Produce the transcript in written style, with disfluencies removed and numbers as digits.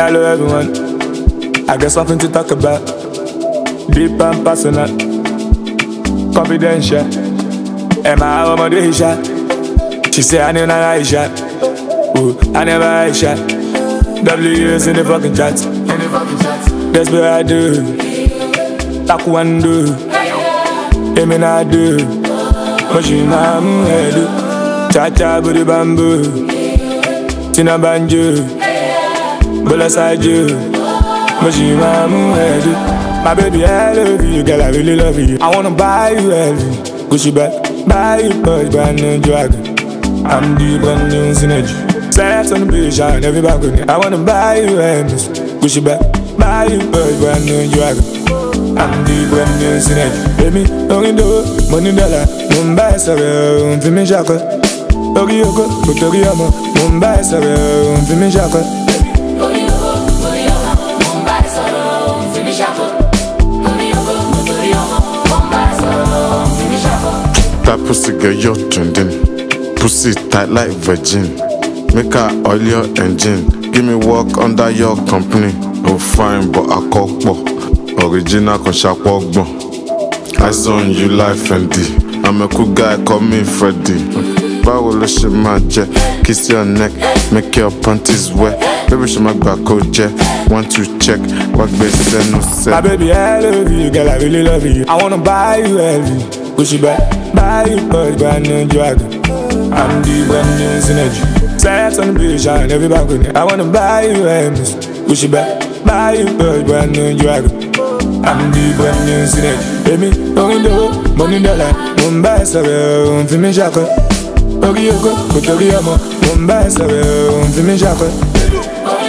Hello everyone, I got something to talk about. Deep and personal, confidential. Am I home on the shot? She say I never Aisha. Ooh, I never Aisha. W's in the fucking chat. That's what I do. Like one do. Amen I do. Machina do. Cha-cha booty bamboo. Tina banjo. Bola side you. Machina do. My baby, I love you, girl, I really love you. I wanna buy you everything. Gucci bag, buy you Porsche, brand new dragon. I'm the brand new synergy. Sex on the beach, and every balcony. I wanna buy you Hermes. Gucci bag, buy you Porsche, brand new dragon. I'm the brand new synergy. Baby, don't do money dollar. Mumbai sorry, fimi shaka. Orioko, Putoriamo, Mumbai sorry, fimi shaka. That pussy girl, you're trending. Pussy tight like virgin. Make her oil your engine. Give me work under your company. Oh fine, but I cock more. Original con sharp walk more. Eyes on you like Fendi. I'm a cool guy, call me Freddy. Báwo ló ṣe máa jẹ? Kiss your neck, make your panties wet. Baby, she my back jet. Want to check, what best no set. My baby, I love you, girl, I really love you. I wanna buy you everything. Push it back, buy you Porsche, brand new dragon. I'm the brand new synergy. Sex on the beach, and every balcony. I wanna buy you Hermes. Push it back, buy you Porsche, brand new dragon. I'm the brand new synergy. Baby, don't do money dollar. Mumbai sorry, fimi shaka. Orioko, Putoriamo, Mumbai sorry, fimi shaka.